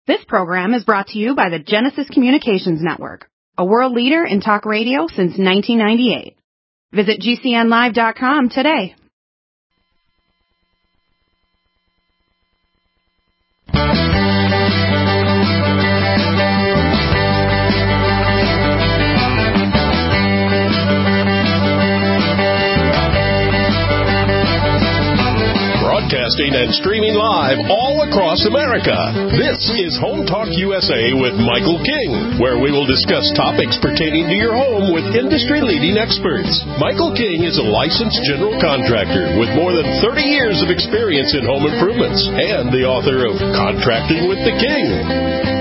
This program is brought to you by the Genesis Communications Network, a world leader in talk radio since 1998. Visit GCNlive.com today. Broadcasting and streaming live all across America. This is Home Talk USA with Michael King, where we will discuss topics pertaining to your home with industry-leading experts. Michael King is a licensed general contractor with more than 30 years of experience in home improvements and the author of Contracting with the King.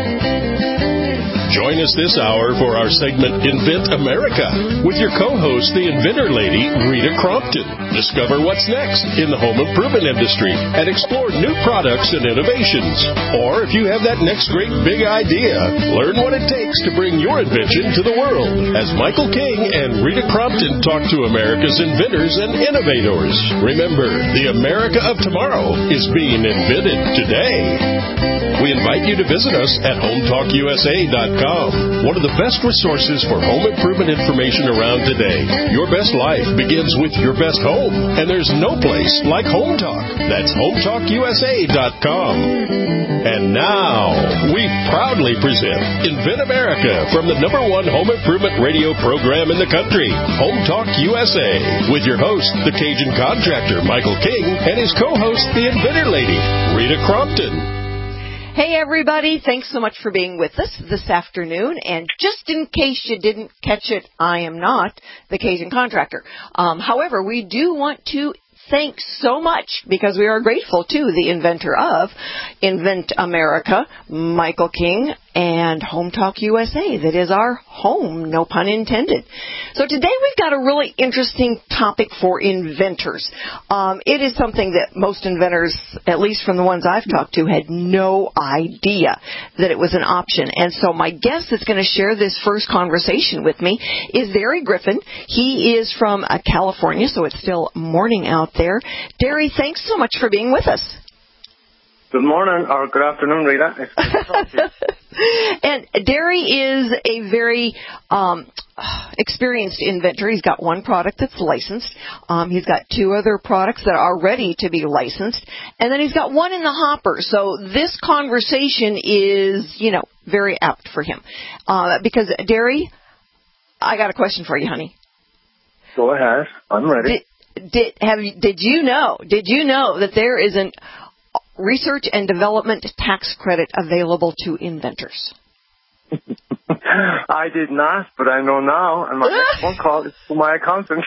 Join us this hour for our segment Invent America with your co-host, the inventor lady, Rita Crompton. Discover what's next in the home improvement industry and explore new products and innovations. Or if you have that next great big idea, learn what it takes to bring your invention to the world as Michael King and Rita Crompton talk to America's inventors and innovators. Remember, the America of tomorrow is being invented today. We invite you to visit us at HomeTalkUSA.com, one of the best resources for home improvement information around today. Your best life begins with your best home, and there's no place like Home Talk. That's HomeTalkUSA.com. And now, we proudly present Invent America from the #1 home improvement radio program in the country, Home Talk USA, with your host, the Cajun contractor, Michael King, and his co-host, the inventor lady, Rita Crompton. Hey, everybody. Thanks so much for being with us this afternoon. And just in case you didn't catch it, I am not the Cajun contractor. However, we do want to thank so much, because we are grateful to the inventor of Invent America, Michael King, and Home Talk USA. That is our home, no pun intended. So today we've got a really interesting topic for inventors. It is something that most inventors, at least from the ones I've talked to, had no idea that it was an option. And so my guest that's going to share this first conversation with me is Derry Griffin. He is from California, so it's still morning out there. Derry, thanks so much for being with us. Good morning, or good afternoon, Rita. It's good to talk to you. And Derry is a very experienced inventor. He's got one product that's licensed. He's got two other products that are ready to be licensed. And then he's got one in the hopper. So this conversation is, very apt for him. Because, Derry, I got a question for you, honey. Go ahead. I'm ready. Did you know that there is an research and development tax credit available to inventors? I did not, but I know now, and my next phone call is to my accountant.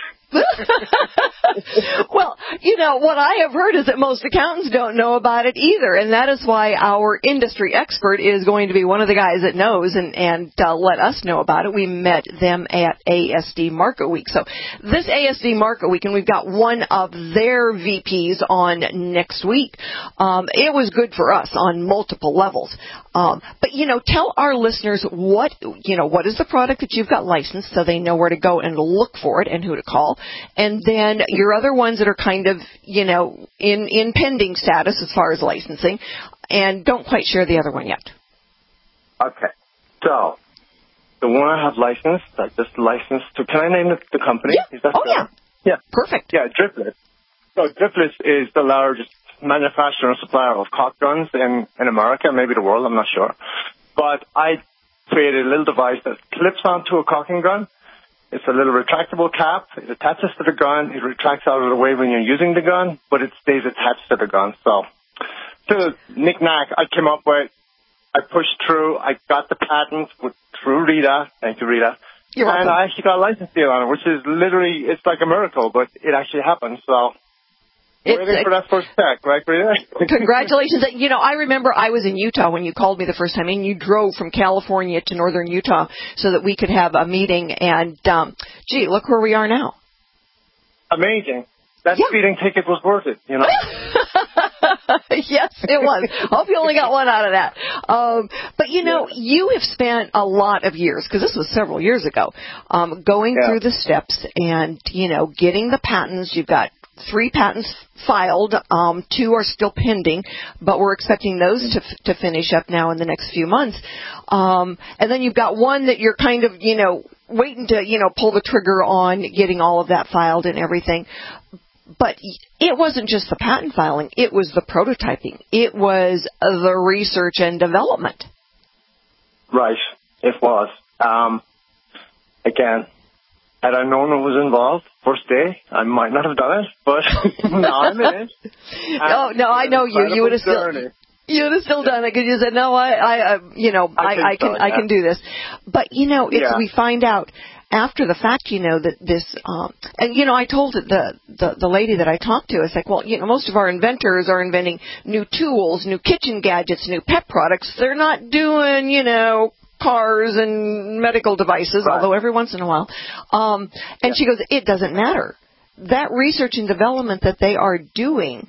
Well, what I have heard is that most accountants don't know about it either, and that is why our industry expert is going to be one of the guys that knows and let us know about it. We met them at ASD Market Week. So this ASD Market Week, and we've got one of their VPs on next week, it was good for us on multiple levels. But, tell our listeners what is the product that you've got licensed so they know where to go and look for it and who to call. And then your other ones that are kind of, in pending status as far as licensing. And don't quite share the other one yet. Okay. So, the one I have licensed, I just licensed to, can I name the company? Yeah. Is that yeah. Yeah. Perfect. Yeah, Driftless. So, Driftless is the largest manufacturer and supplier of caulk guns in America, maybe the world, I'm not sure. But I created a little device that clips onto a caulking gun. It's a little retractable cap. It attaches to the gun. It retracts out of the way when you're using the gun, but it stays attached to the gun. So, to knick-knack, I came up with, I pushed through, I got the patent through Rita. Thank you, Rita. You're welcome. And I actually got a license deal on it, which is literally, it's like a miracle, but it actually happened. So, waiting for that first check, right, Rita? Congratulations. I remember I was in Utah when you called me the first time, and you drove from California to northern Utah so that we could have a meeting. And, look where we are now. Amazing. That speeding ticket was worth it, Yes, it was. Hope you only got one out of that. But, you have spent a lot of years, because this was several years ago, going through the steps and, getting the patents. You've got 3 patents filed. 2 are still pending, but we're expecting those to finish up now in the next few months. And then you've got one that you're kind of, waiting to, pull the trigger on getting all of that filed and everything. But it wasn't just the patent filing. It was the prototyping. It was the research and development. Right. It was. Again, had I known it was involved first day, I might not have done it, but now I'm in it. No, I know you. You would have still done it because you said, no, I can do this. But, we find out after the fact, that this, and I told the lady that I talked to, it's like, well, most of our inventors are inventing new tools, new kitchen gadgets, new pet products. They're not doing, cars and medical devices, right. Although every once in a while. And she goes, it doesn't matter. That research and development that they are doing,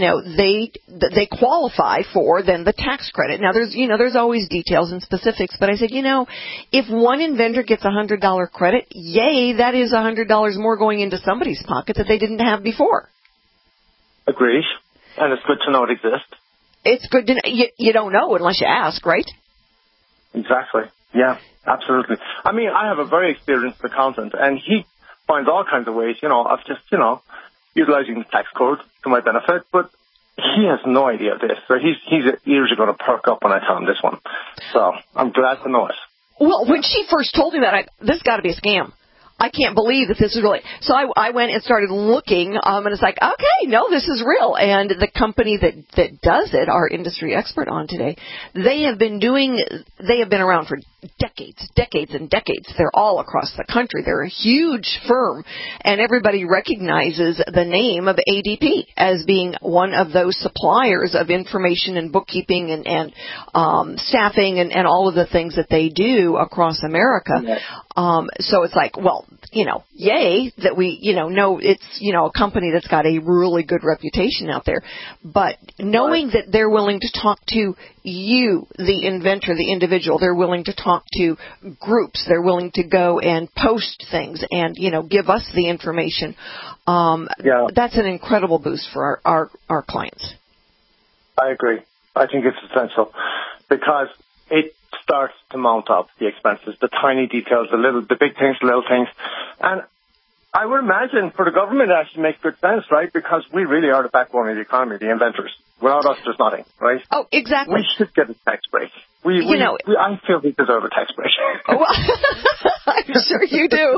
they qualify for then the tax credit. Now there's always details and specifics, but I said, if one inventor gets $100 credit, yay, that is $100 more going into somebody's pocket that they didn't have before. Agreed. And it's good to know it exists. It's good to know. You don't know unless you ask, right? Exactly. Yeah, absolutely. I mean, I have a very experienced accountant, and he finds all kinds of ways, of just, utilizing the tax code to my benefit, but he has no idea of this. So his ears are going to perk up when I tell him this one. So I'm glad to know it. Well, when she first told me that, this got to be a scam. I can't believe that this is really. So I went and started looking, and it's like, okay, no, this is real. And the company that does it, our industry expert on today, they have been around for decades and decades. They're all across the country. They're a huge firm, and everybody recognizes the name of ADP as being one of those suppliers of information and bookkeeping and staffing and all of the things that they do across America. Yes. So it's like, well, yay that we, know it's, a company that's got a really good reputation out there. But knowing that they're willing to talk to you, the inventor, the individual, they're willing to talk to groups, they're willing to go and post things and, give us the information. That's an incredible boost for our clients. I agree. I think it's essential because it starts to mount up the expenses, the tiny details, the big things, the little things. And I would imagine for the government it actually makes good sense, right? Because we really are the backbone of the economy, the inventors. Without us, there's nothing, right? Oh, exactly. We should get a tax break. I feel we deserve a tax break. Well, I'm sure you do.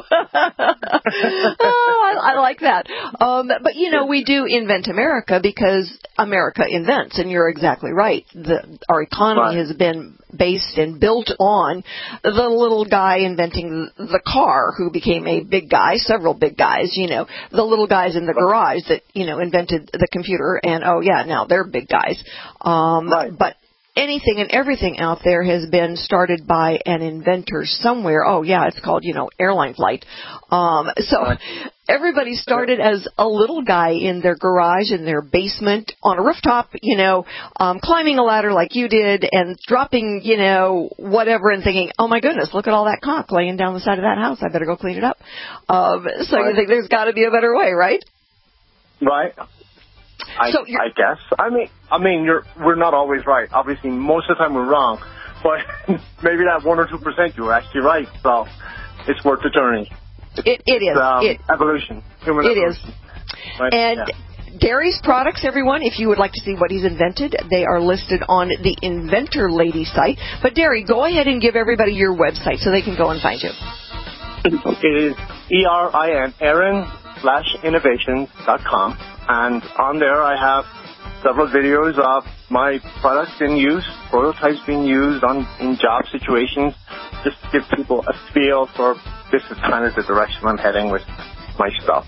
I like that. But, we do invent America because America invents, and you're exactly right. Our economy has been based and built on the little guy inventing the car who became a big guy, several big guys, the little guys in the garage that, invented the computer, and, now they're big guys. But anything and everything out there has been started by an inventor somewhere. Oh, yeah, it's called, airline flight. Everybody started as a little guy in their garage, in their basement, on a rooftop, climbing a ladder like you did and dropping, whatever and thinking, oh, my goodness, look at all that caulk laying down the side of that house. I better go clean it up. You think there's got to be a better way, right? Right. I guess. I mean, we're not always right. Obviously, most of the time we're wrong, but maybe that 1 or 2% you were actually right. So it's worth the journey. It is. Evolution. Human evolution. Is. Right? And Gary's products, everyone, if you would like to see what he's invented, they are listed on the Inventor Lady site. But, Gary, go ahead and give everybody your website so they can go and find you. It is erin/innovations.com. And on there I have several videos of my products in use, prototypes being used in job situations, just to give people a feel for this is kind of the direction I'm heading with my stuff.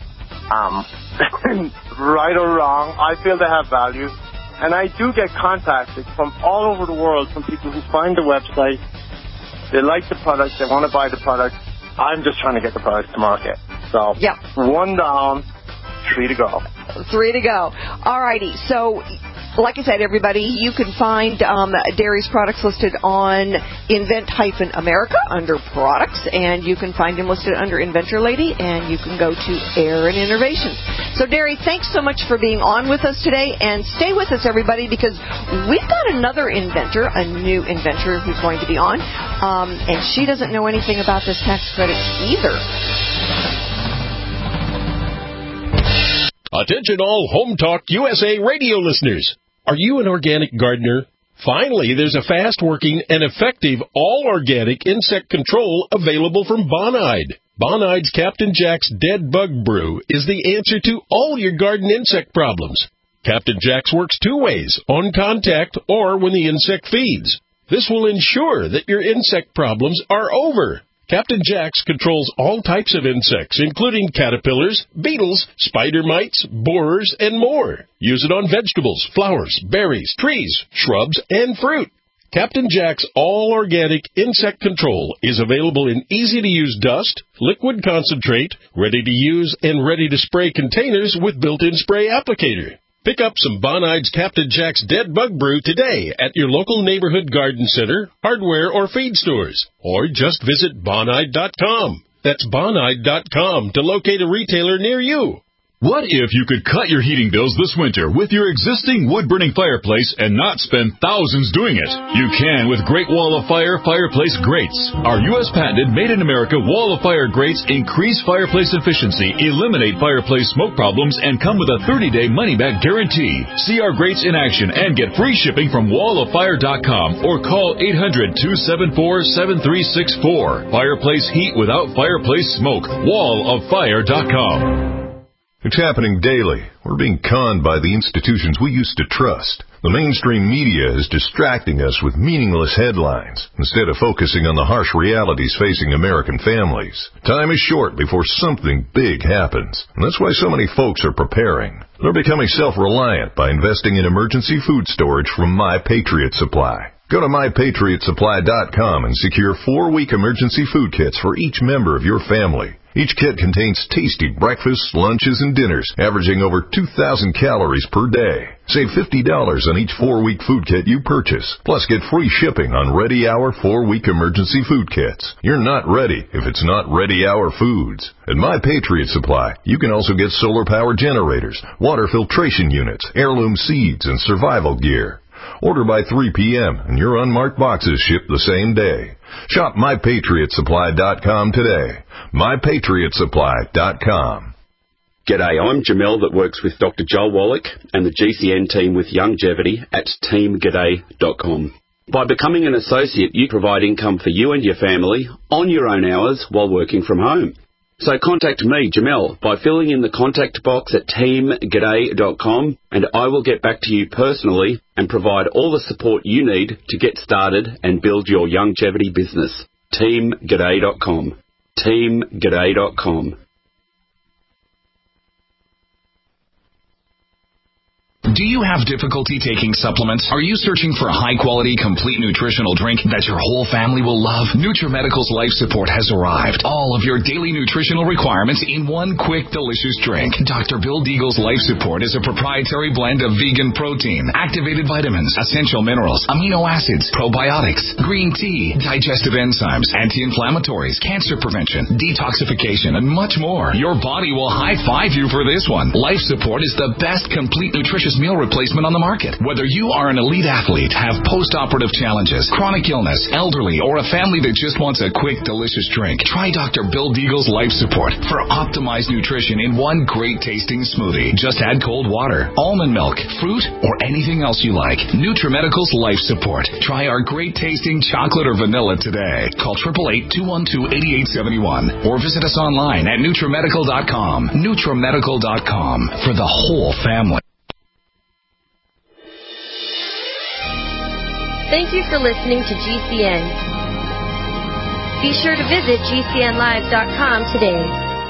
Right or wrong, I feel they have value. And I do get contacted from all over the world from people who find the website, they like the product, they want to buy the product. I'm just trying to get the product to market. So, 1 down, 3 to go. 3 to go. All righty. So like I said, everybody, you can find Derry's products listed on Invent-America under products, and you can find him listed under Inventor Lady, and you can go to Air and Innovations. So, Derry, thanks so much for being on with us today, and stay with us, everybody, because we've got another inventor, a new inventor who's going to be on, and she doesn't know anything about this tax credit either. Attention all Home Talk USA radio listeners. Are you an organic gardener? Finally, there's a fast-working and effective all-organic insect control available from Bonide. Bonide's Captain Jack's Dead Bug Brew is the answer to all your garden insect problems. Captain Jack's works two ways, on contact or when the insect feeds. This will ensure that your insect problems are over. Captain Jack's controls all types of insects, including caterpillars, beetles, spider mites, borers, and more. Use it on vegetables, flowers, berries, trees, shrubs, and fruit. Captain Jack's all-organic insect control is available in easy-to-use dust, liquid concentrate, ready-to-use and ready-to-spray containers with built-in spray applicator. Pick up some Bonide's Captain Jack's Dead Bug Brew today at your local neighborhood garden center, hardware, or feed stores. Or just visit Bonide.com. That's Bonide.com to locate a retailer near you. What if you could cut your heating bills this winter with your existing wood-burning fireplace and not spend thousands doing it? You can with Great Wall of Fire fireplace grates. Our U.S. patented made-in-America Wall of Fire grates increase fireplace efficiency, eliminate fireplace smoke problems, and come with a 30-day money-back guarantee. See our grates in action and get free shipping from walloffire.com or call 800-274-7364. Fireplace heat without fireplace smoke. walloffire.com. It's happening daily. We're being conned by the institutions we used to trust. The mainstream media is distracting us with meaningless headlines instead of focusing on the harsh realities facing American families. Time is short before something big happens, and that's why so many folks are preparing. They're becoming self-reliant by investing in emergency food storage from My Patriot Supply. Go to MyPatriotSupply.com and secure 4-week emergency food kits for each member of your family. Each kit contains tasty breakfasts, lunches, and dinners, averaging over 2,000 calories per day. Save $50 on each 4-week food kit you purchase. Plus, get free shipping on Ready Hour 4-week emergency food kits. You're not ready if it's not Ready Hour Foods. At My Patriot Supply, you can also get solar power generators, water filtration units, heirloom seeds, and survival gear. Order by 3 p.m. and your unmarked boxes ship the same day. Shop MyPatriotSupply.com today. MyPatriotSupply.com. G'day, I'm Jamel that works with Dr. Joel Wallach and the GCN team with Longevity at teamg'day.com. By becoming an associate, you provide income for you and your family on your own hours while working from home. So contact me, Jamel, by filling in the contact box at teamg'day.com, and I will get back to you personally and provide all the support you need to get started and build your longevity business. teamg'day.com. teamg'day.com. Do you have difficulty taking supplements? Are you searching for a high-quality, complete nutritional drink that your whole family will love? NutriMedical's Life Support has arrived. All of your daily nutritional requirements in one quick, delicious drink. Dr. Bill Deagle's Life Support is a proprietary blend of vegan protein, activated vitamins, essential minerals, amino acids, probiotics, green tea, digestive enzymes, anti-inflammatories, cancer prevention, detoxification, and much more. Your body will high-five you for this one. Life Support is the best complete nutritious meal replacement on the market. Whether you are an elite athlete, have post-operative challenges, chronic illness, elderly, or a family that just wants a quick, delicious drink, try Dr. Bill Deagle's Life Support for optimized nutrition in one great-tasting smoothie. Just add cold water, almond milk, fruit, or anything else you like. NutriMedical's Life Support. Try our great-tasting chocolate or vanilla today. Call 888-212-8871 or visit us online at NutriMedical.com. NutriMedical.com for the whole family. Thank you for listening to GCN. Be sure to visit GCNlive.com today.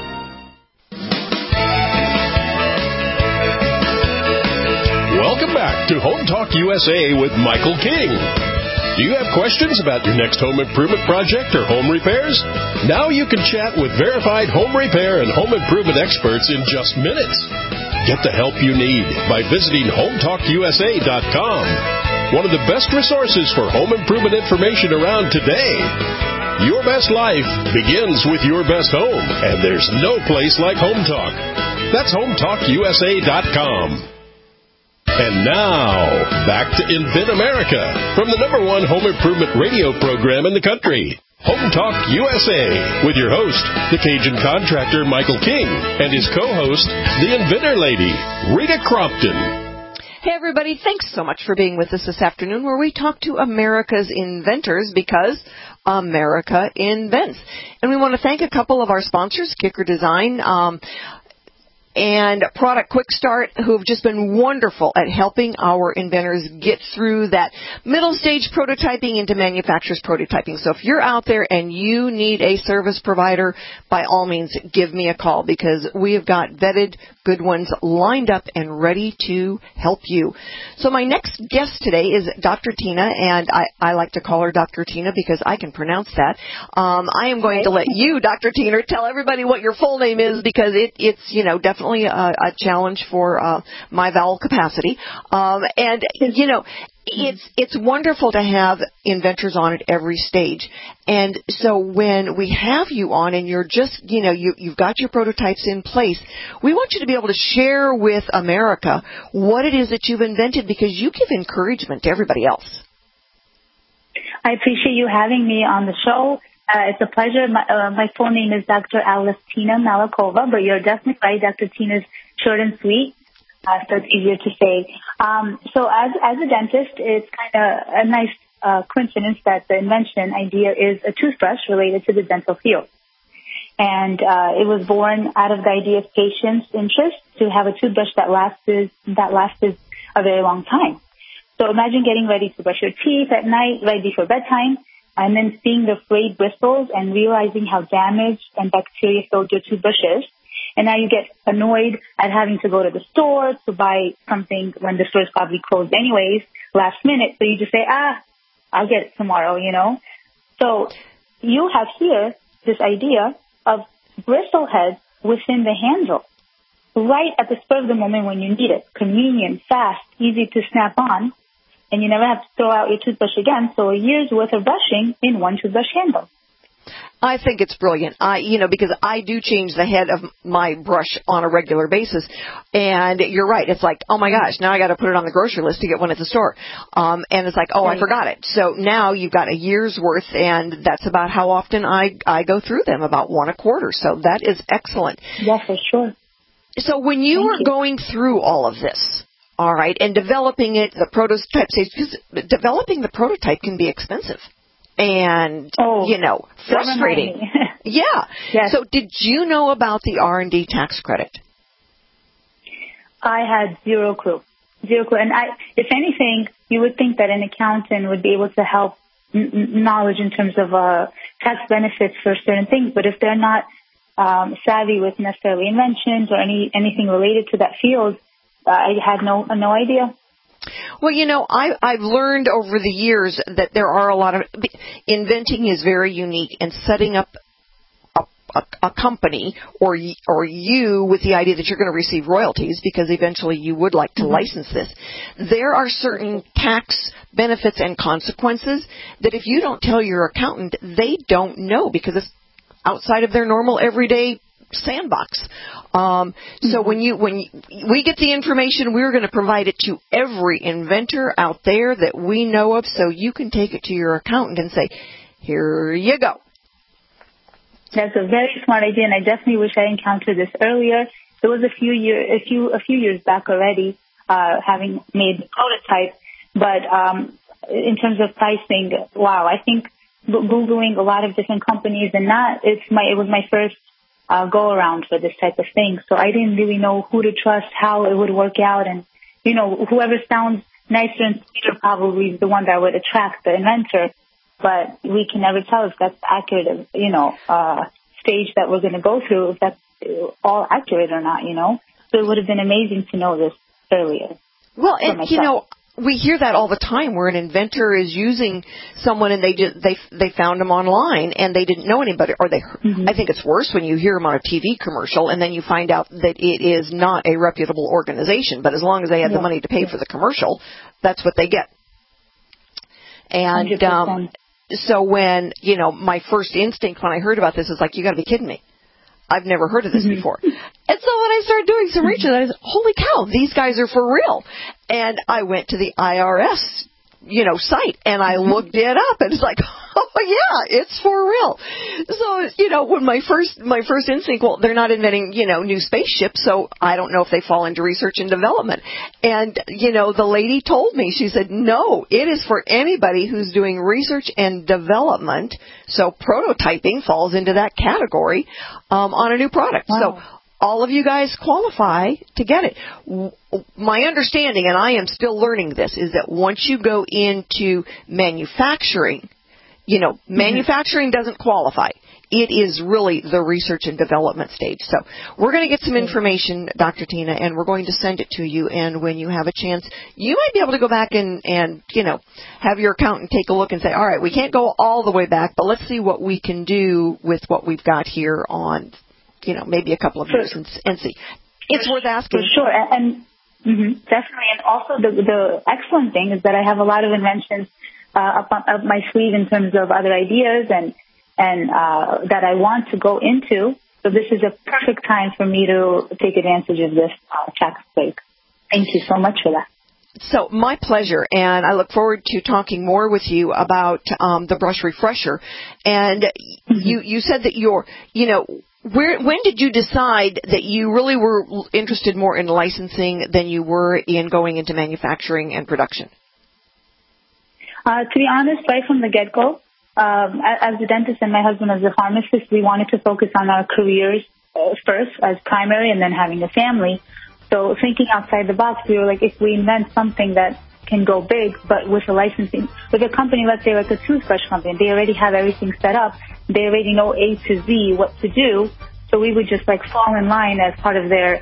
Welcome back to Home Talk USA with Michael King. Do you have questions about your next home improvement project or home repairs? Now you can chat with verified home repair and home improvement experts in just minutes. Get the help you need by visiting HometalkUSA.com. One of the best resources for home improvement information around today. Your best life begins with your best home, and there's no place like Home Talk. That's HometalkUSA.com. And now, back to Invent America from the #1 home improvement radio program in the country. Home Talk USA with your host, the Cajun contractor Michael King, and his co-host, the Inventor Lady, Rita Crompton. Hey, everybody. Thanks so much for being with us this afternoon where we talk to America's inventors because America invents. And we want to thank a couple of our sponsors, Kicker Design and Product Quick Start, who have just been wonderful at helping our inventors get through that middle stage prototyping into manufacturer's prototyping. So if you're out there and you need a service provider, by all means, give me a call because we have got vetted good ones lined up and ready to help you. So my next guest today is Dr. Tina, and I like to call her Dr. Tina because I can pronounce that. I am going to let you, Dr. Tina, tell everybody what your full name is because it's definitely a challenge for my vowel capacity. It's wonderful to have inventors on at every stage. And so when we have you on and you're just, you've got your prototypes in place, we want you to be able to share with America what it is that you've invented because you give encouragement to everybody else. I appreciate you having me on the show. It's a pleasure. My full name is Dr. Alistina Malakova, but you're definitely right. Dr. Tina's short and sweet. So it's easier to say. So as a dentist, it's kind of a nice coincidence that the invention idea is a toothbrush related to the dental field. And it was born out of the idea of patients' interest to have a toothbrush that lasts a very long time. So imagine getting ready to brush your teeth at night right before bedtime and then seeing the frayed bristles and realizing how damaged and bacteria-filled your toothbrush is. And now you get annoyed at having to go to the store to buy something when the store's probably closed anyways, last minute. So you just say, I'll get it tomorrow, So you have here this idea of bristle heads within the handle, right at the spur of the moment when you need it. Convenient, fast, easy to snap on, and you never have to throw out your toothbrush again. So a year's worth of brushing in one toothbrush handle. I think it's brilliant. Because I do change the head of my brush on a regular basis. And you're right. It's like, oh my gosh, now I got to put it on the grocery list to get one at the store. And it's like, I forgot it. So now you've got a year's worth, and that's about how often I go through them, about one a quarter. So that is excellent. Yeah, for sure. So when you were going through all of this, all right, and developing it, the prototype stage, because developing the prototype can be expensive. And, frustrating. Yeah. Yes. So did you know about the R&D tax credit? I had zero clue. And if anything, you would think that an accountant would be able to help knowledge in terms of tax benefits for certain things. But if they're not savvy with necessarily inventions or anything related to that field, I had no idea. Well, I've learned over the years that there are a lot of inventing is very unique, and setting up a company or you with the idea that you're going to receive royalties because eventually you would like to license this. There are certain tax benefits and consequences that if you don't tell your accountant, they don't know because it's outside of their normal everyday sandbox. So when we get the information, we're going to provide it to every inventor out there that we know of, so you can take it to your accountant and say, "Here you go." That's a very smart idea, and I definitely wish I encountered this earlier. It was a few years back already, having made the prototype. But in terms of pricing, wow! I think Googling a lot of different companies, and it was my first go around for this type of thing. So I didn't really know who to trust, how it would work out. And, whoever sounds nicer and sweeter probably is the one that would attract the inventor. But we can never tell if that's accurate, stage that we're going to go through, if that's all accurate or not, So it would have been amazing to know this earlier. Well, and, we hear that all the time where an inventor is using someone and they found them online and they didn't know anybody, or I think it's worse when you hear them on a TV commercial and then you find out that it is not a reputable organization, but as long as they had the money to pay for the commercial, that's what they get. And so when, my first instinct when I heard about this is like, you got to be kidding me. I've never heard of this before. And so when I started doing some research, I said, holy cow, these guys are for real. And I went to the IRS, site, and I looked it up, and it's like, oh, yeah, it's for real. So, when my first instinct, well, they're not inventing, new spaceships, so I don't know if they fall into research and development. And, the lady told me, she said, no, it is for anybody who's doing research and development, so prototyping falls into that category, on a new product. Wow. So, all of you guys qualify to get it. My understanding, and I am still learning this, is that once you go into manufacturing, manufacturing doesn't qualify. It is really the research and development stage. So we're going to get some information, Dr. Tina, and we're going to send it to you. And when you have a chance, you might be able to go back and have your accountant take a look and say, all right, we can't go all the way back, but let's see what we can do with what we've got here on maybe a couple of years and see. It's worth asking. For sure. And definitely. And also the excellent thing is that I have a lot of inventions up my sleeve in terms of other ideas and that I want to go into. So this is a perfect time for me to take advantage of this tax break. Thank you so much for that. So my pleasure, and I look forward to talking more with you about the Brush Refresher. And you said that when did you decide that you really were interested more in licensing than you were in going into manufacturing and production? To be honest, right from the get-go, as a dentist and my husband as a pharmacist, we wanted to focus on our careers first as primary and then having a family. So thinking outside the box, we were like, if we invent something that can go big, but with a licensing, with a company, let's say like a toothbrush company, they already have everything set up. They already know A to Z what to do. So we would just fall in line as part of their,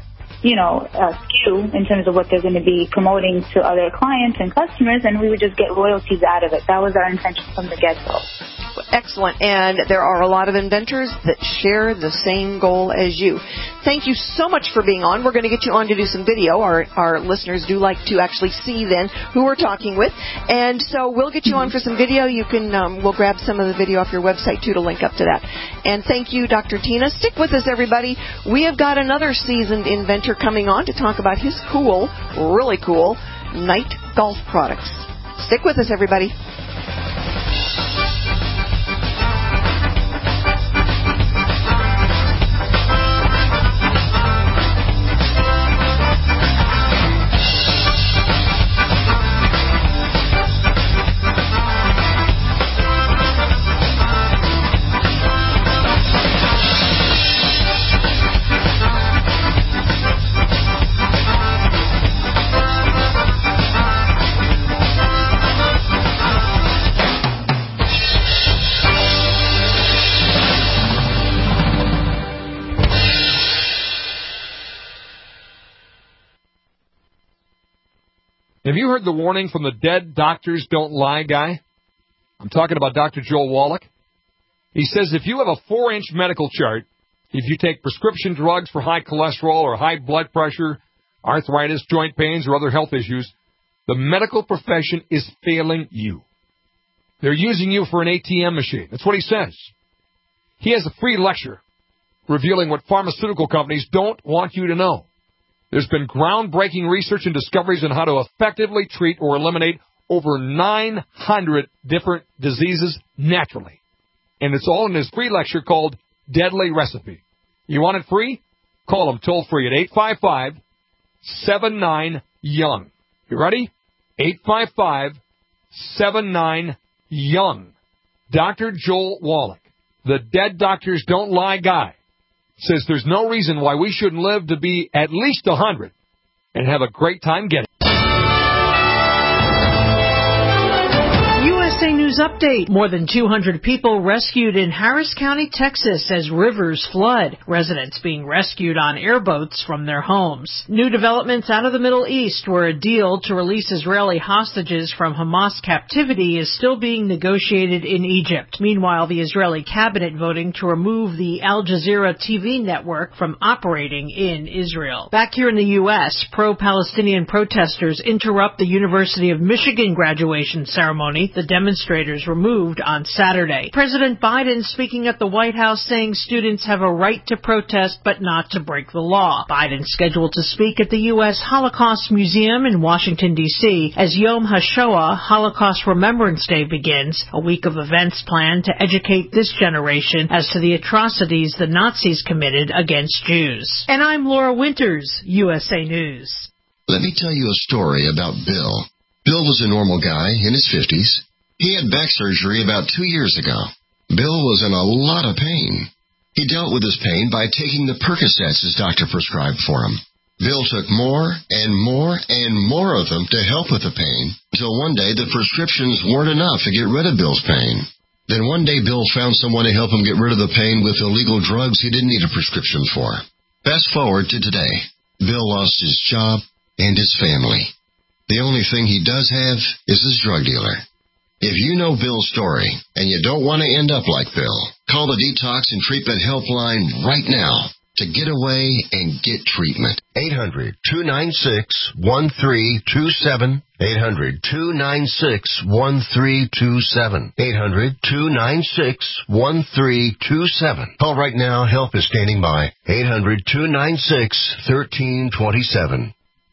SKU in terms of what they're going to be promoting to other clients and customers, and we would just get royalties out of it. That was our intention from the get-go. Excellent. And there are a lot of inventors that share the same goal as you. Thank you so much for being on. We're going to get you on to do some video. Our listeners do like to actually see then who we're talking with. And so we'll get you on for some video. You can, we'll grab some of the video off your website too to link up to that. And thank you, Dr. Tina. Stick with us, everybody. We have got another seasoned inventor coming on to talk about his cool, really cool, night golf products. Stick with us, everybody. Have you heard the warning from the Dead Doctors Don't Lie guy? I'm talking about Dr. Joel Wallach. He says if you have a 4-inch medical chart, if you take prescription drugs for high cholesterol or high blood pressure, arthritis, joint pains, or other health issues, the medical profession is failing you. They're using you for an ATM machine. That's what he says. He has a free lecture revealing what pharmaceutical companies don't want you to know. There's been groundbreaking research and discoveries on how to effectively treat or eliminate over 900 different diseases naturally. And it's all in his free lecture called Deadly Recipe. You want it free? Call him toll free at 855-79-YOUNG. You ready? 855-79-YOUNG. Dr. Joel Wallach, the Dead Doctors Don't Lie guy, says there's no reason why we shouldn't live to be at least 100 and have a great time getting it. USA News News update. More than 200 people rescued in Harris County, Texas as rivers flood. Residents being rescued on airboats from their homes. New developments out of the Middle East, where a deal to release Israeli hostages from Hamas captivity is still being negotiated in Egypt. Meanwhile, the Israeli cabinet voting to remove the Al Jazeera TV network from operating in Israel. Back here in the U.S., pro-Palestinian protesters interrupt the University of Michigan graduation ceremony the demonstrators removed on Saturday. President Biden speaking at the White House saying students have a right to protest but not to break the law. Biden scheduled to speak at the U.S. Holocaust Museum in Washington, D.C. as Yom HaShoah, Holocaust Remembrance Day, begins, a week of events planned to educate this generation as to the atrocities the Nazis committed against Jews. And I'm Laura Winters, USA News. Let me tell you a story about Bill. Bill was a normal guy in his 50s. He had back surgery about 2 years ago. Bill was in a lot of pain. He dealt with his pain by taking the Percocets his doctor prescribed for him. Bill took more and more and more of them to help with the pain, until one day the prescriptions weren't enough to get rid of Bill's pain. Then one day Bill found someone to help him get rid of the pain with illegal drugs he didn't need a prescription for. Fast forward to today. Bill lost his job and his family. The only thing he does have is his drug dealer. If you know Bill's story and you don't want to end up like Bill, call the Detox and Treatment Helpline right now to get away and get treatment. 800-296-1327. 800-296-1327. 800-296-1327. Call right now. Help is standing by. 800-296-1327.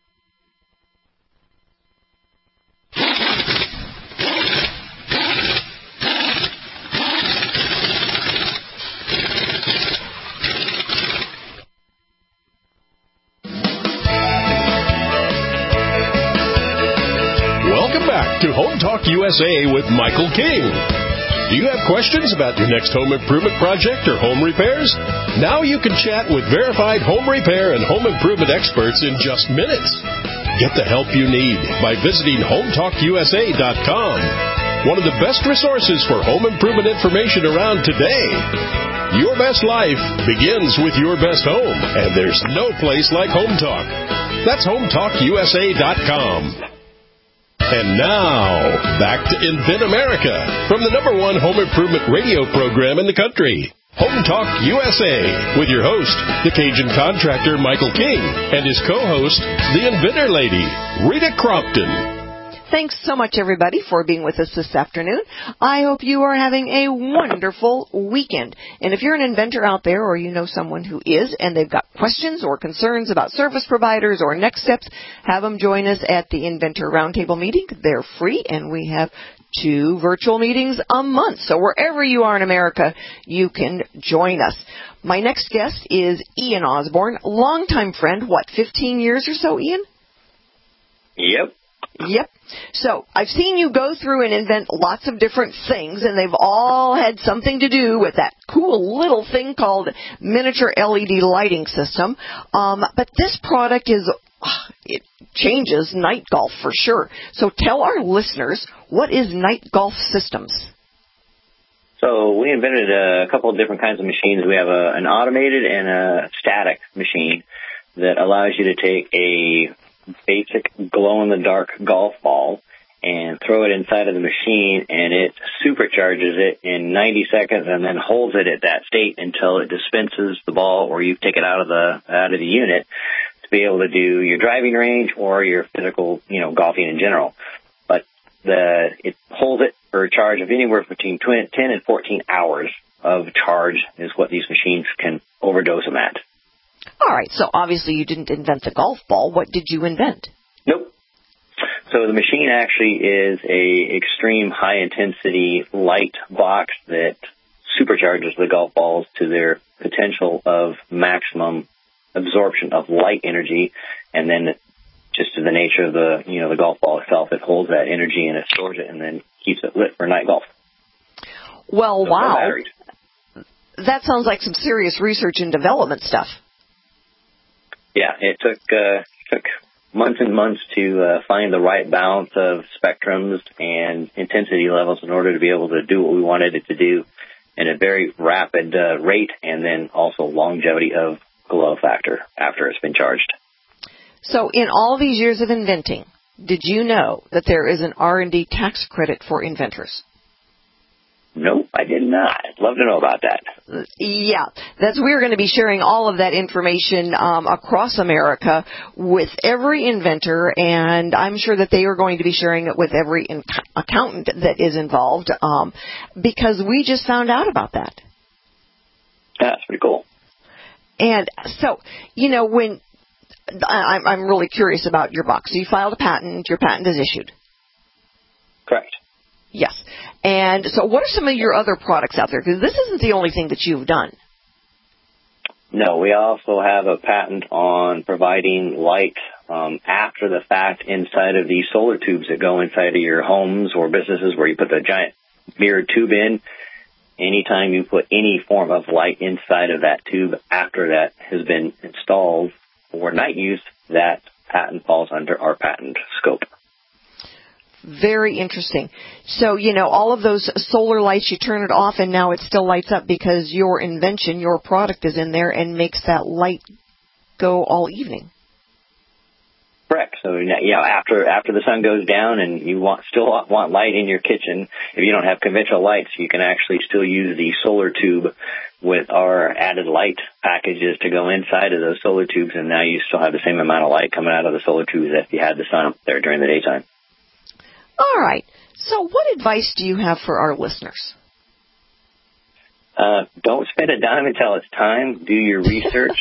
Welcome back to Home Talk USA with Michael King. Do you have questions about your next home improvement project or home repairs? Now you can chat with verified home repair and home improvement experts in just minutes. Get the help you need by visiting HomeTalkUSA.com. One of the best resources for home improvement information around today. Your best life begins with your best home, and there's no place like Home Talk. That's HomeTalkUSA.com. And now, back to Invent America from the #1 home improvement radio program in the country. Home Talk USA with your host, the Cajun contractor Michael King, and his co-host, the Inventor Lady, Rita Crompton. Thanks so much, everybody, for being with us this afternoon. I hope you are having a wonderful weekend. And if you're an inventor out there or you know someone who is and they've got questions or concerns about service providers or next steps, have them join us at the Inventor Roundtable meeting. They're free, and we have 2 virtual meetings a month. So wherever you are in America, you can join us. My next guest is Ian Osborne, longtime friend, 15 years or so, Ian? Yep. So I've seen you go through and invent lots of different things, and they've all had something to do with that cool little thing called miniature LED lighting system. But this product it changes night golf for sure. So tell our listeners, what is Night Golf Systems? So we invented a couple of different kinds of machines. We have an automated and a static machine that allows you to take a basic glow-in-the-dark golf ball and throw it inside of the machine, and it supercharges it in 90 seconds and then holds it at that state until it dispenses the ball, or you take it out of the unit to be able to do your driving range or your physical, golfing in general. But it holds it for a charge of anywhere between 10 and 14 hours of charge is what these machines can overdose them at. All right, so obviously you didn't invent the golf ball. What did you invent? Nope. So the machine actually is a extreme high-intensity light box that supercharges the golf balls to their potential of maximum absorption of light energy, and then just to the nature of the golf ball itself, it holds that energy and it stores it and then keeps it lit for night golf. Well, wow. That sounds like some serious research and development stuff. Yeah, it took months and months to find the right balance of spectrums and intensity levels in order to be able to do what we wanted it to do in a very rapid rate, and then also longevity of glow factor after it's been charged. So in all these years of inventing, did you know that there is an R&D tax credit for inventors? Nope, I did not. I'd love to know about that. Yeah, we're going to be sharing all of that information across America with every inventor, and I'm sure that they are going to be sharing it with every accountant that is involved, because we just found out about that. That's pretty cool. And so, when I'm really curious about your box. So you filed a patent. Your patent is issued. Correct. Yes. And so what are some of your other products out there? Because this isn't the only thing that you've done. No, we also have a patent on providing light after the fact inside of these solar tubes that go inside of your homes or businesses where you put the giant mirrored tube in. Anytime you put any form of light inside of that tube after that has been installed for night use, that patent falls under our patent scope. Very interesting. So, all of those solar lights, you turn it off and now it still lights up because your invention, your product is in there and makes that light go all evening. Correct. So, after the sun goes down and you still want light in your kitchen, if you don't have conventional lights, you can actually still use the solar tube with our added light packages to go inside of those solar tubes, and now you still have the same amount of light coming out of the solar tubes as if you had the sun up there during the daytime. All right. So what advice do you have for our listeners? Don't spend a dime until it's time. Do your research.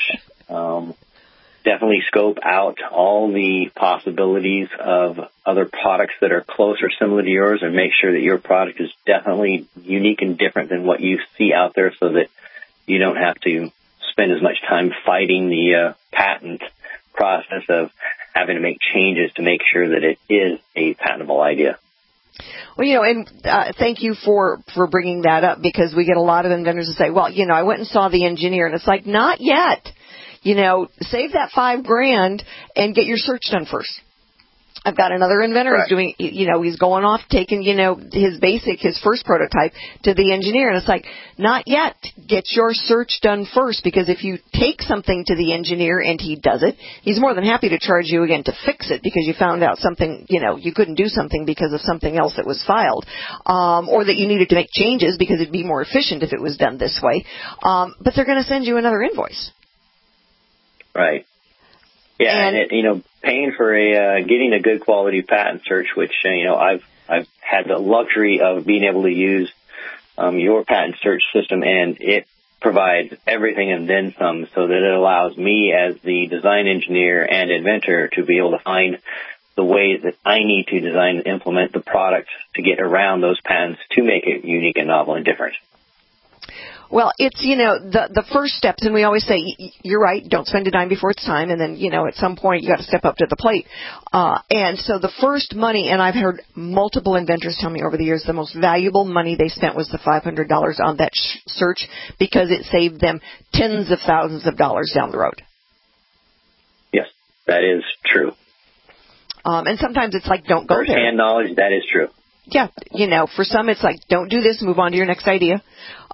Definitely scope out all the possibilities of other products that are close or similar to yours, and make sure that your product is definitely unique and different than what you see out there, so that you don't have to spend as much time fighting the patent process of having to make changes to make sure that it is a patentable idea. Well, and thank you for bringing that up, because we get a lot of inventors who say, well, I went and saw the engineer, and it's like, not yet. Save that $5,000 and get your search done first. I've got another inventor who's doing, he's going off taking, his first prototype to the engineer. And it's like, not yet. Get your search done first, because if you take something to the engineer and he does it, he's more than happy to charge you again to fix it because you found out something, you couldn't do something because of something else that was filed, or that you needed to make changes because it'd be more efficient if it was done this way. But they're going to send you another invoice. Right. Yeah, and paying for getting a good quality patent search, which I've had the luxury of being able to use your patent search system, and it provides everything and then some, so that it allows me as the design engineer and inventor to be able to find the ways that I need to design and implement the product to get around those patents to make it unique and novel and different. Well, it's, the first steps, and we always say, you're right, don't spend a dime before it's time, and then, at some point you got to step up to the plate. And so the first money, and I've heard multiple inventors tell me over the years, the most valuable money they spent was the $500 on that search, because it saved them tens of thousands of dollars down the road. Yes, that is true. And sometimes it's like, don't go there. First-hand knowledge, that is true. Yeah, for some it's like, don't do this, move on to your next idea.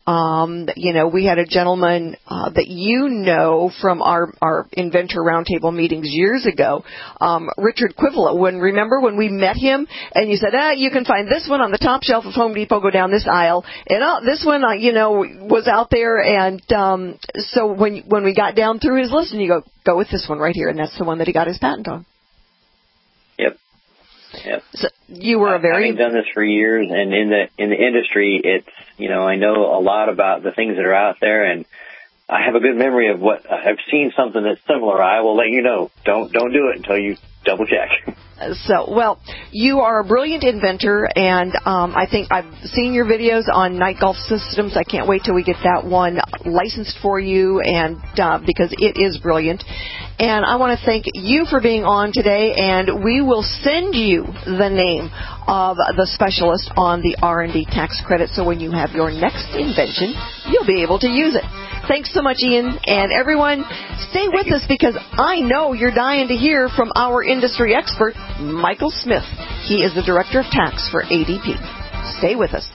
We had a gentleman that from our inventor roundtable meetings years ago, Richard Quivola. Remember when we met him and you said, you can find this one on the top shelf of Home Depot, go down this aisle, and this one, was out there, and so when we got down through his list, and you go with this one right here, and that's the one that he got his patent on. Yep. So you were having done this for years, and in the industry, it's I know a lot about the things that are out there, and I have a good memory of what I've seen something that's similar. I will let you know. Don't do it until you double check. So, well, you are a brilliant inventor, and I think I've seen your videos on Night Golf Systems. I can't wait till we get that one licensed for you, and because it is brilliant. And I want to thank you for being on today, and we will send you the name of the specialist on the R&D tax credit, so when you have your next invention, you'll be able to use it. Thanks so much, Ian. And everyone, stay with us because I know you're dying to hear from our industry expert, Michael Smith. He is the Director of Tax for ADP. Stay with us.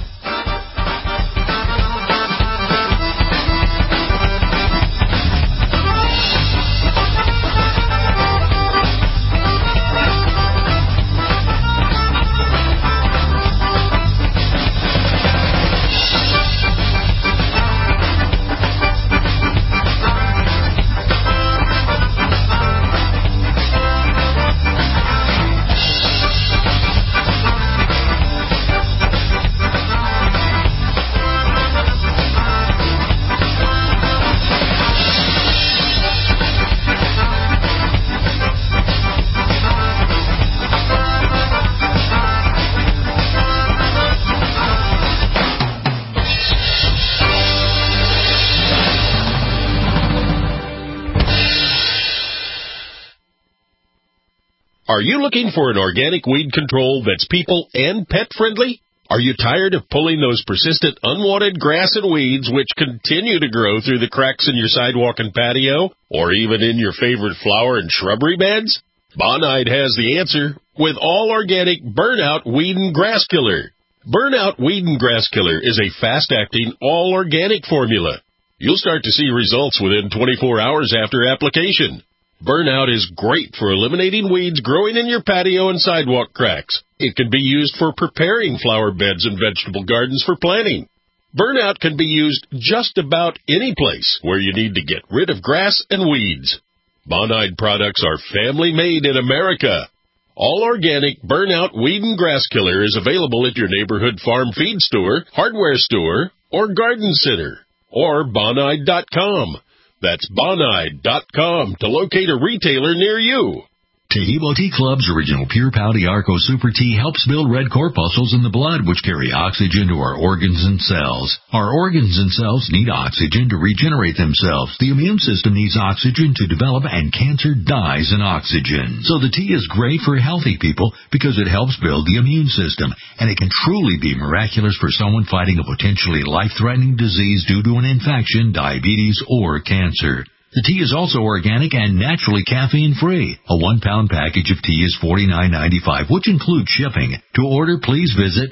Are you looking for an organic weed control that's people and pet friendly? Are you tired of pulling those persistent unwanted grass and weeds which continue to grow through the cracks in your sidewalk and patio, or even in your favorite flower and shrubbery beds? Bonide has the answer with all organic Burnout Weed and Grass Killer. Burnout Weed and Grass Killer is a fast-acting, all-organic formula. You'll start to see results within 24 hours after application. Burnout is great for eliminating weeds growing in your patio and sidewalk cracks. It can be used for preparing flower beds and vegetable gardens for planting. Burnout can be used just about any place where you need to get rid of grass and weeds. Bonide products are family-made in America. All organic Burnout Weed and Grass Killer is available at your neighborhood farm feed store, hardware store, or garden center, or Bonide.com. That's Bonide.com to locate a retailer near you. Taheebo Tea Club's original Pure Pau Arco Super Tea helps build red corpuscles in the blood, which carry oxygen to our organs and cells. Our organs and cells need oxygen to regenerate themselves. The immune system needs oxygen to develop, and cancer dies in oxygen. So the tea is great for healthy people because it helps build the immune system, and it can truly be miraculous for someone fighting a potentially life-threatening disease due to an infection, diabetes, or cancer. The tea is also organic and naturally caffeine-free. A 1-pound package of tea is $49.95, which includes shipping. To order, please visit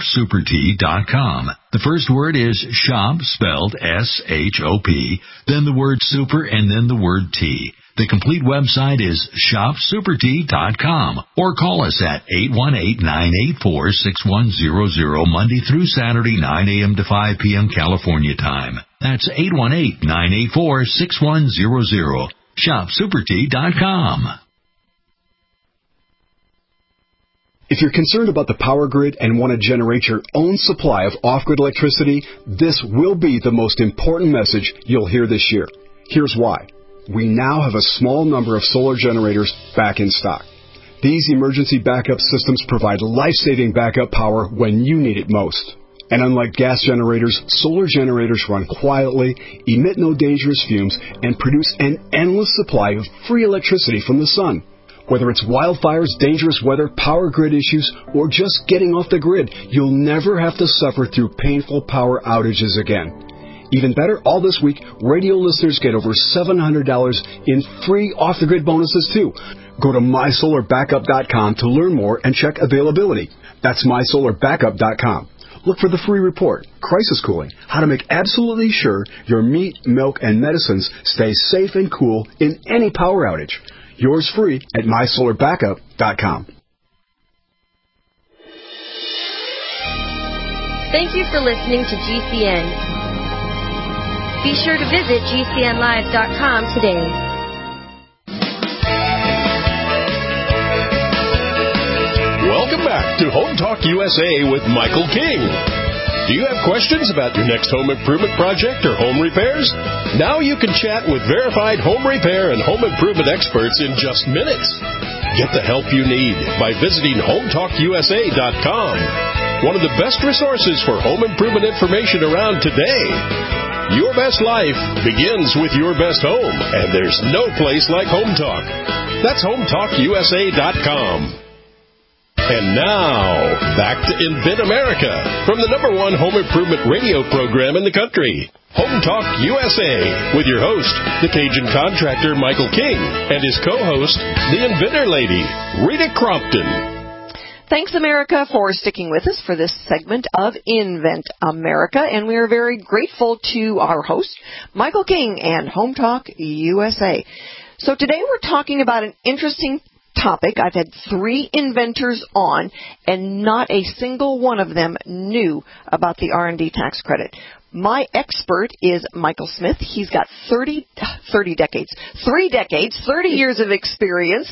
shopsupertea.com. The first word is shop, spelled S-H-O-P, then the word super, and then the word tea. The complete website is shopsupertea.com, or call us at 818-984-6100 Monday through Saturday, 9 a.m. to 5 p.m. California time. That's 818-984-6100. shopsupertea.com. If you're concerned about the power grid and want to generate your own supply of off-grid electricity, this will be the most important message you'll hear this year. Here's why. We now have a small number of solar generators back in stock. These emergency backup systems provide life-saving backup power when you need it most. And unlike gas generators, solar generators run quietly, emit no dangerous fumes, and produce an endless supply of free electricity from the sun. Whether it's wildfires, dangerous weather, power grid issues, or just getting off the grid, you'll never have to suffer through painful power outages again. Even better, all this week, radio listeners get over $700 in free off-the-grid bonuses, too. Go to mysolarbackup.com to learn more and check availability. That's mysolarbackup.com. Look for the free report, Crisis Cooling, how to make absolutely sure your meat, milk, and medicines stay safe and cool in any power outage. Yours free at mysolarbackup.com. Thank you for listening to GCN. Be sure to visit GCNlive.com today. Welcome back to Home Talk USA with Michael King. Do you have questions about your next home improvement project or home repairs? Now you can chat with verified home repair and home improvement experts in just minutes. Get the help you need by visiting HomeTalkUSA.com, one of the best resources for home improvement information around today. Your best life begins with your best home, and there's no place like Home Talk. That's HomeTalkUSA.com. And now, back to Invent America from the #1 home improvement radio program in the country. Home Talk USA with your host, the Cajun contractor Michael King, and his co-host, the inventor lady, Rita Crompton. Thanks, America, for sticking with us for this segment of Invent America, and we are very grateful to our host, Michael King, and Home Talk USA. So today we're talking about an interesting topic. I've had 3 inventors on, and not a single one of them knew about the R&D tax credit. My expert is Michael Smith. He's got 3 decades, 30 years of experience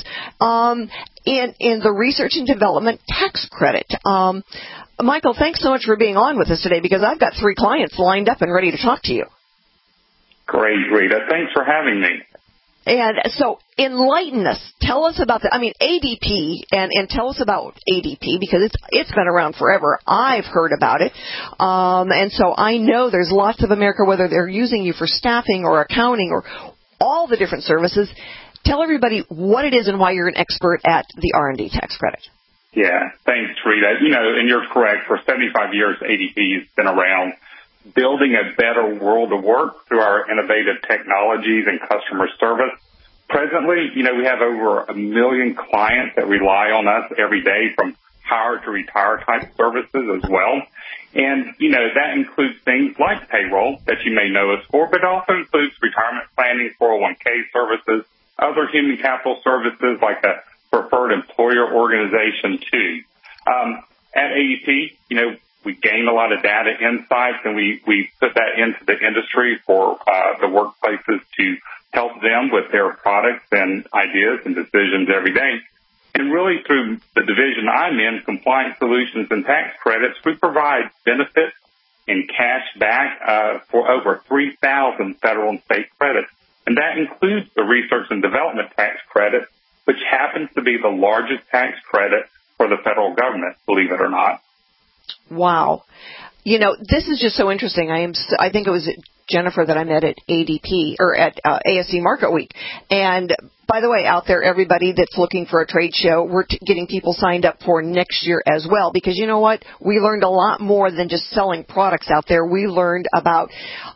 in the research and development tax credit. Michael, thanks so much for being on with us today, because I've got 3 clients lined up and ready to talk to you. Great, Rita. Thanks for having me. And so enlighten us. Tell us about ADP, and tell us about ADP, because it's been around forever. I've heard about it. And so I know there's lots of America, whether they're using you for staffing or accounting or all the different services. Tell everybody what it is and why you're an expert at the R&D tax credit. Yeah, thanks, Rita. And you're correct. For 75 years, ADP has been around, building a better world of work through our innovative technologies and customer service. Presently, we have over 1 million clients that rely on us every day, from hire to retire type services as well. And, that includes things like payroll that you may know us for, but also includes retirement planning, 401k services, other human capital services like a preferred employer organization too. At ADP, we gain a lot of data insights, and we put that into the industry for the workplaces to help them with their products and ideas and decisions every day. And really, through the division I'm in, Compliance Solutions and Tax Credits, we provide benefits and cash back for over 3,000 federal and state credits. And that includes the Research and Development Tax Credit, which happens to be the largest tax credit for the federal government, believe it or not. Wow. This is just so interesting. I think it was Jennifer that I met at ADP, or at ASC Market Week. And by the way, out there, everybody that's looking for a trade show, we're getting people signed up for next year as well, because you know what? We learned a lot more than just selling products out there. We learned about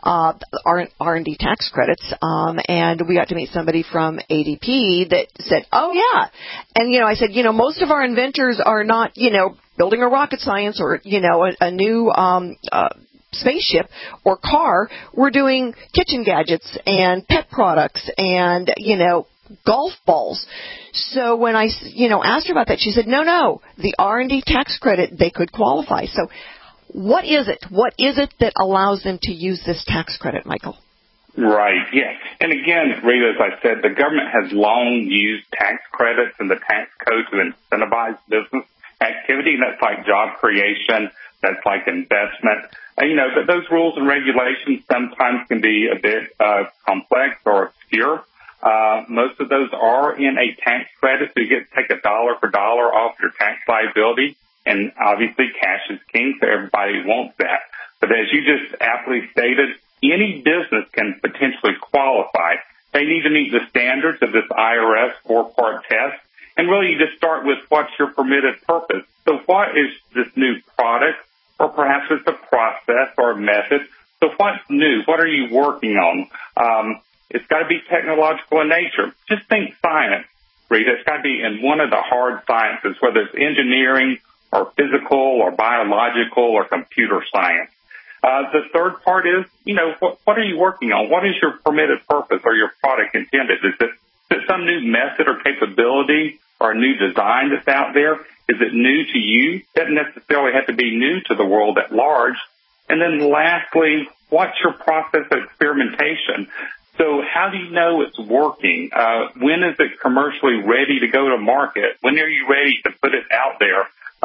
R&D tax credits, and we got to meet somebody from ADP that said, oh, yeah. And, I said, most of our inventors are not, building a rocket science or, a new spaceship or car. We're doing kitchen gadgets and pet products and, golf balls. So when I, asked her about that, she said, no, the R&D tax credit, they could qualify. So what is it? What is it that allows them to use this tax credit, Michael? Right, yes. And again, Rita, as I said, the government has long used tax credits in the tax code to incentivize business activity. That's like job creation. That's like investment. But those rules and regulations sometimes can be a bit complex or obscure. Most of those are in a tax credit, so you get to take $1 for dollar off your tax liability. And obviously, cash is king, so everybody wants that. But as you just aptly stated, any business can potentially qualify. They need to meet the standards of this IRS 4-part test. And really, you just start with what's your permitted purpose. So what is this new product? Or perhaps it's a process or a method. So what's new? What are you working on? It's got to be technological in nature. Just think science, Rita. It's got to be in one of the hard sciences, whether it's engineering or physical or biological or computer science. The third part is, what are you working on? What is your permitted purpose or your product intended? Is it some new method or capability or a new design that's out there? Is it new to you? It doesn't necessarily have to be new to the world at large. And then lastly, what's your process of experimentation? So how do you know it's working? When is it commercially ready to go to market? When are you ready to put it out there,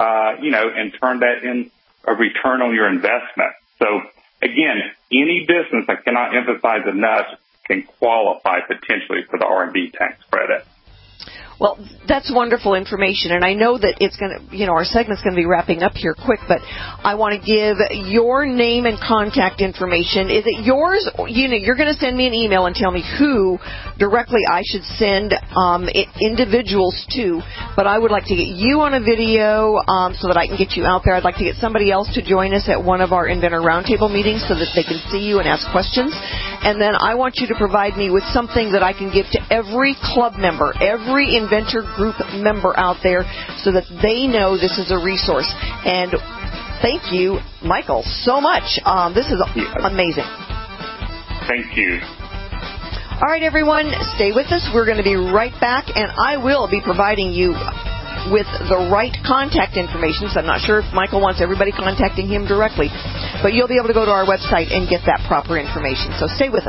and turn that in a return on your investment? So again, any business, I cannot emphasize enough, can qualify potentially for the R&D tax credit. Well, that's wonderful information, and I know that it's going to, our segment's going to be wrapping up here quick, but I want to give your name and contact information. Is it yours? You're going to send me an email and tell me who directly I should send individuals to, but I would like to get you on a video so that I can get you out there. I'd like to get somebody else to join us at one of our Inventor Roundtable meetings so that they can see you and ask questions, and then I want you to provide me with something that I can give to every club member, every Inventor Group member out there so that they know this is a resource. And thank you, Michael, so much. This is amazing. Thank you. All right, everyone, stay with us. We're going to be right back, and I will be providing you with the right contact information. So I'm not sure if Michael wants everybody contacting him directly, but you'll be able to go to our website and get that proper information. So stay with us.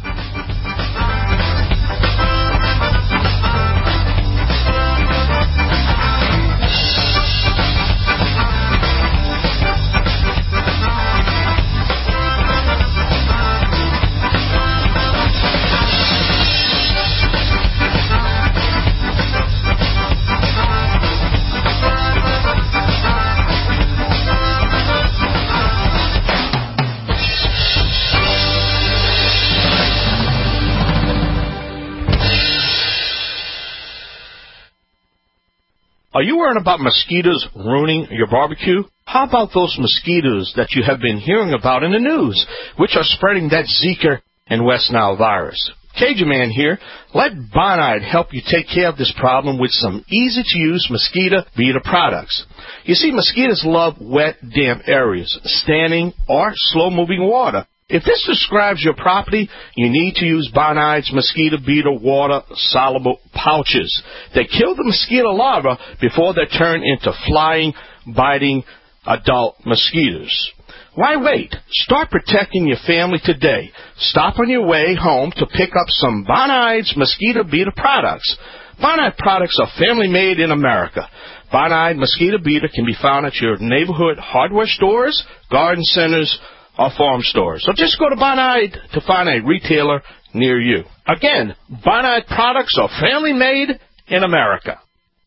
Are you worried about mosquitoes ruining your barbecue? How about those mosquitoes that you have been hearing about in the news, which are spreading that Zika and West Nile virus? Cajun Man here. Let Bonide help you take care of this problem with some easy-to-use mosquito beater products. You see, mosquitoes love wet, damp areas, standing or slow-moving water. If this describes your property, you need to use Bonide's mosquito beater water-soluble pouches. They kill the mosquito larvae before they turn into flying, biting adult mosquitoes. Why wait? Start protecting your family today. Stop on your way home to pick up some Bonide's mosquito beater products. Bonide products are family-made in America. Bonide mosquito beater can be found at your neighborhood hardware stores, garden centers, or farm stores. So just go to Bonide to find a retailer near you. Again, Bonide products are family-made in America.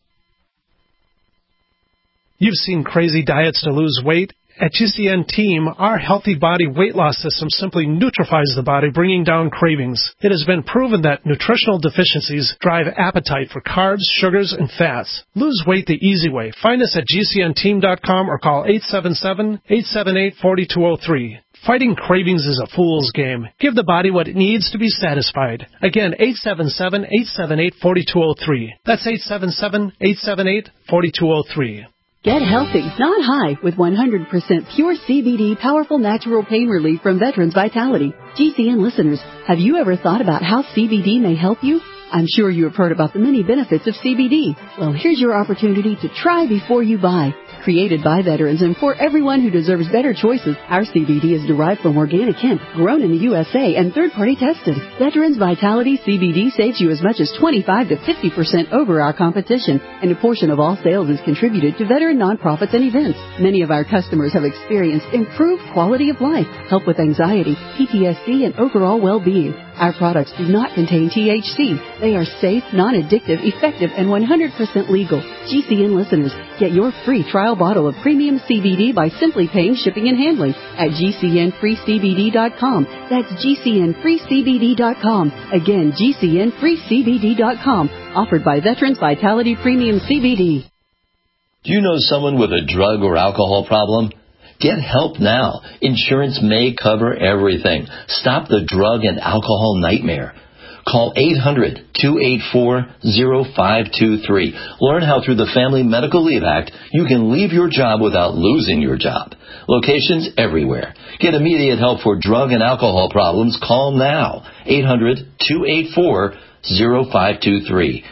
You've seen crazy diets to lose weight. At GCN Team, our Healthy Body Weight Loss System simply neutralizes the body, bringing down cravings. It has been proven that nutritional deficiencies drive appetite for carbs, sugars, and fats. Lose weight the easy way. Find us at GCNteam.com or call 877-878-4203. Fighting cravings is a fool's game. Give the body what it needs to be satisfied. Again, 877-878-4203. That's 877-878-4203. Get healthy, not high, with 100% pure CBD powerful natural pain relief from Veterans Vitality. GCN listeners, have you ever thought about how CBD may help you? I'm sure you have heard about the many benefits of CBD. Well, here's your opportunity to try before you buy. Created by veterans and for everyone who deserves better choices, our CBD is derived from organic hemp, grown in the USA, and third-party tested. Veterans Vitality CBD saves you as much as 25 to 50% over our competition, and a portion of all sales is contributed to veteran nonprofits and events. Many of our customers have experienced improved quality of life, help with anxiety, PTSD, and overall well-being. Our products do not contain THC. They are safe, non-addictive, effective, and 100% legal. GCN listeners, get your free trial bottle of premium CBD by simply paying shipping and handling at GCNFreeCBD.com. That's GCNFreeCBD.com. Again, GCNFreeCBD.com. Offered by Veterans Vitality Premium CBD. Do you know someone with a drug or alcohol problem? Get help now. Insurance may cover everything. Stop the drug and alcohol nightmare. Call 800-284-0523. Learn how through the Family Medical Leave Act you can leave your job without losing your job. Locations everywhere. Get immediate help for drug and alcohol problems. Call now. 800-284-0523.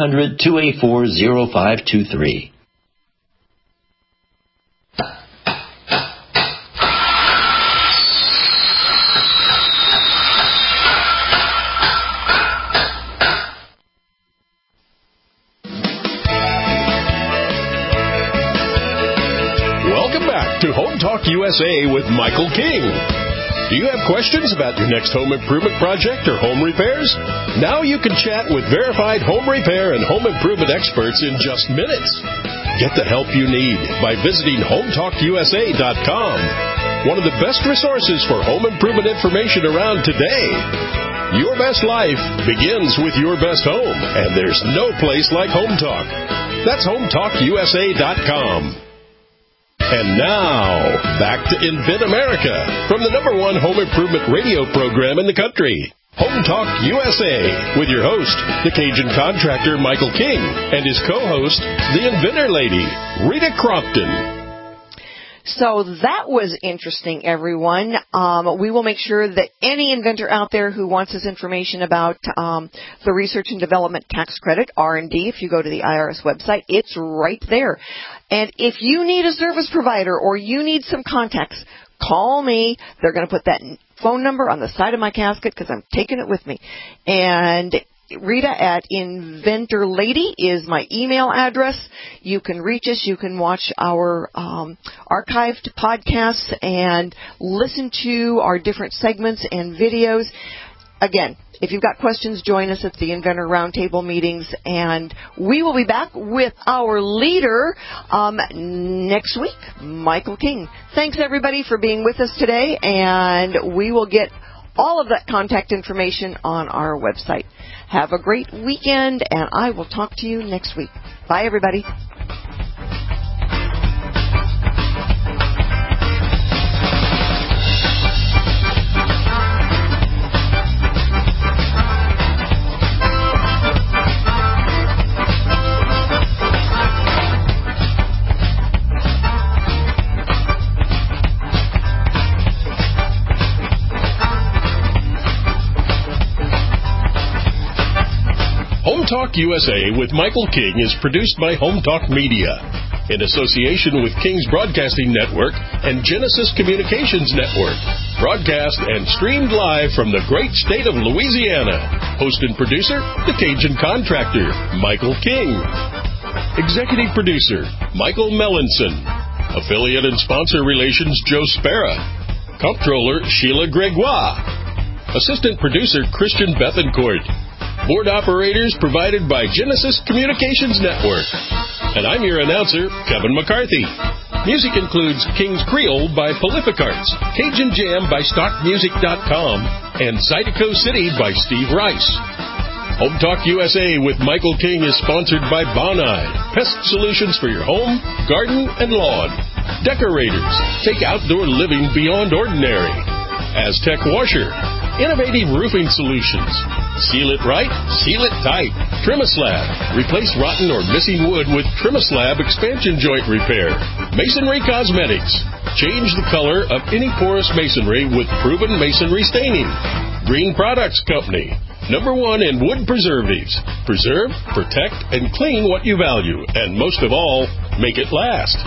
800-284-0523. To Home Talk USA with Michael King. Do you have questions about your next home improvement project or home repairs? Now you can chat with verified home repair and home improvement experts in just minutes. Get the help you need by visiting HomeTalkUSA.com, one of the best resources for home improvement information around today. Your best life begins with your best home, and there's no place like Home Talk. That's HomeTalkUSA.com. And now, back to Invent America from the #1 home improvement radio program in the country. Home Talk USA with your host, the Cajun contractor Michael King, and his co-host, the inventor lady, Rita Crompton. So that was interesting, everyone. We will make sure that any inventor out there who wants this information about the Research and Development Tax Credit, R&D, if you go to the IRS website, it's right there. And if you need a service provider or you need some contacts, call me. They're going to put that phone number on the side of my casket because I'm taking it with me. And Rita at Inventor Lady is my email address. You can reach us. You can watch our archived podcasts and listen to our different segments and videos. Again, if you've got questions, join us at the Inventor Roundtable meetings, and we will be back with our leader next week, Michael King. Thanks, everybody, for being with us today, and we will get all of that contact information on our website. Have a great weekend, and I will talk to you next week. Bye, everybody. Home Talk USA with Michael King is produced by Home Talk Media in association with King's Broadcasting Network and Genesis Communications Network. Broadcast and streamed live from the great state of Louisiana. Host and producer, the Cajun contractor, Michael King. Executive producer, Michael Mellinson. Affiliate and sponsor relations, Joe Spera. Comptroller, Sheila Gregoire. Assistant producer, Christian Bethencourt. Board operators provided by Genesis Communications Network. And I'm your announcer, Kevin McCarthy. Music includes King's Creole by Prolific Arts, Cajun Jam by StockMusic.com, and Zydeco City by Steve Rice. Home Talk USA with Michael King is sponsored by Bonide, pest solutions for your home, garden, and lawn. Decorators, take outdoor living beyond ordinary. Aztec Washer, innovative roofing solutions. Seal it right, seal it tight. Trimislab, replace rotten or missing wood with Trimislab expansion joint repair. Masonry Cosmetics, change the color of any porous masonry with proven masonry staining. Green Products Company, #1 in wood preservatives. Preserve, protect, and clean what you value, and most of all, make it last.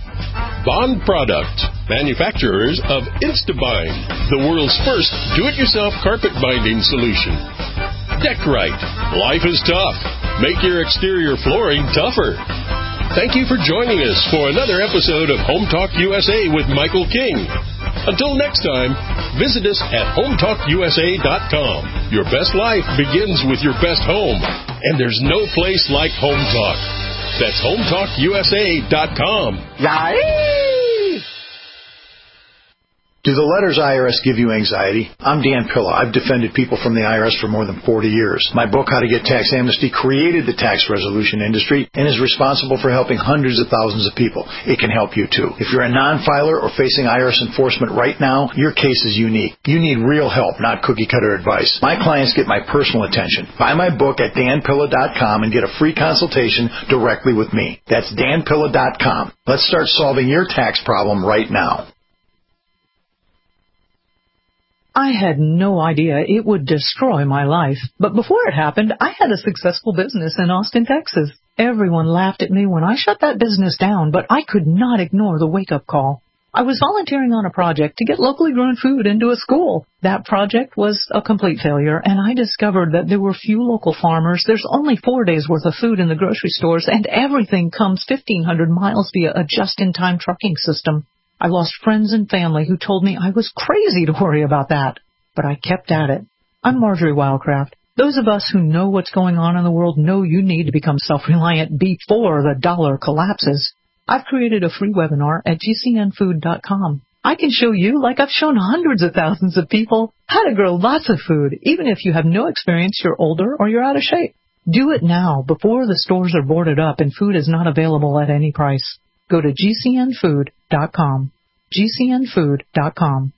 Bond Products, manufacturers of Instabind, the world's first do-it-yourself carpet binding solution. Deckrite, life is tough. Make your exterior flooring tougher. Thank you for joining us for another episode of Home Talk USA with Michael King. Until next time, visit us at HomeTalkUSA.com. Your best life begins with your best home, and there's no place like Home Talk. That's HomeTalkUSA.com. Yay! Do the letters IRS give you anxiety? I'm Dan Pilla. I've defended people from the IRS for more than 40 years. My book, How to Get Tax Amnesty, created the tax resolution industry and is responsible for helping hundreds of thousands of people. It can help you too. If you're a non-filer or facing IRS enforcement right now, your case is unique. You need real help, not cookie-cutter advice. My clients get my personal attention. Buy my book at danpilla.com and get a free consultation directly with me. That's danpilla.com. Let's start solving your tax problem right now. I had no idea it would destroy my life. But before it happened, I had a successful business in Austin, Texas. Everyone laughed at me when I shut that business down, but I could not ignore the wake-up call. I was volunteering on a project to get locally grown food into a school. That project was a complete failure, and I discovered that there were few local farmers. There's only 4 days' worth of food in the grocery stores, and everything comes 1,500 miles via a just-in-time trucking system. I lost friends and family who told me I was crazy to worry about that. But I kept at it. I'm Marjorie Wildcraft. Those of us who know what's going on in the world know you need to become self-reliant before the dollar collapses. I've created a free webinar at gcnfood.com. I can show you, like I've shown hundreds of thousands of people, how to grow lots of food, even if you have no experience, you're older, or you're out of shape. Do it now, before the stores are boarded up and food is not available at any price. Go to gcnfood.com. gcnfood.com.